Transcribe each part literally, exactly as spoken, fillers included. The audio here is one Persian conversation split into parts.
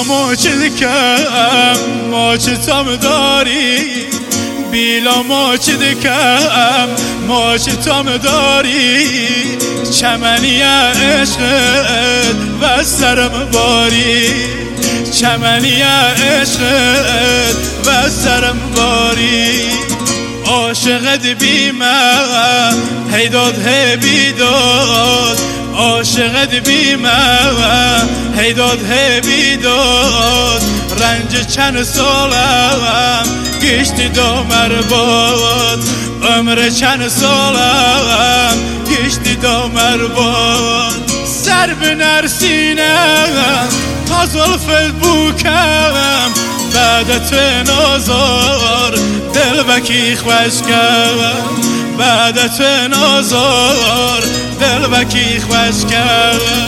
موچد کم موچتم داری بیلا موچد کم موچتم داری چمنی عشقت و سرم باری چمنی عشقت و سرم باری عاشقت بی من هیداد هی بیداد عاشقت بی من هیداد هی بیداد رنج چند سالم گشتی دامر باد عمر چند سالم گشتی دامر باد سر به نرسینم تا زلفت بوکم بعد تو نازار دل وکی خوش کردم بعد تو نازار دل وکی خوش کردم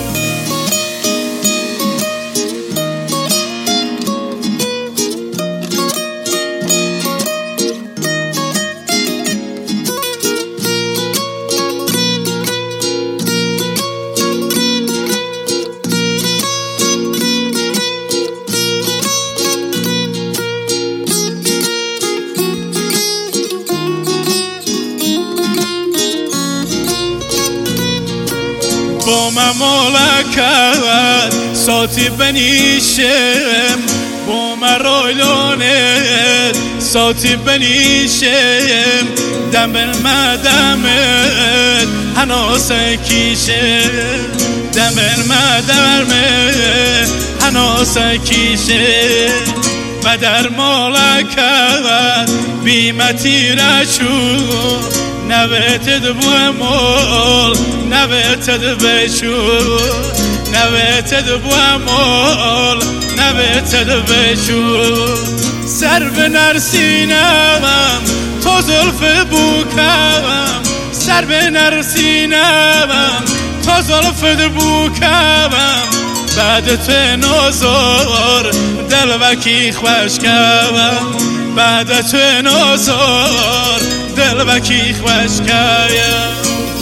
با من مالکت ساتی بنیشم با من رایلانت ساتی بنیشم دم المدمت هناس کیشم دم المدمت هناس کیشم و در مالکت بیمتی رشو نویتد بو امال نویتد بشو نویتد بو امال نویتد بشو سر به نرسینم تا زلف بوکم سر به نرسینم تا زلف بوکم بعد تو نازار دل وکی خوش کردم بعد تو نازار دل وکی خوش کردم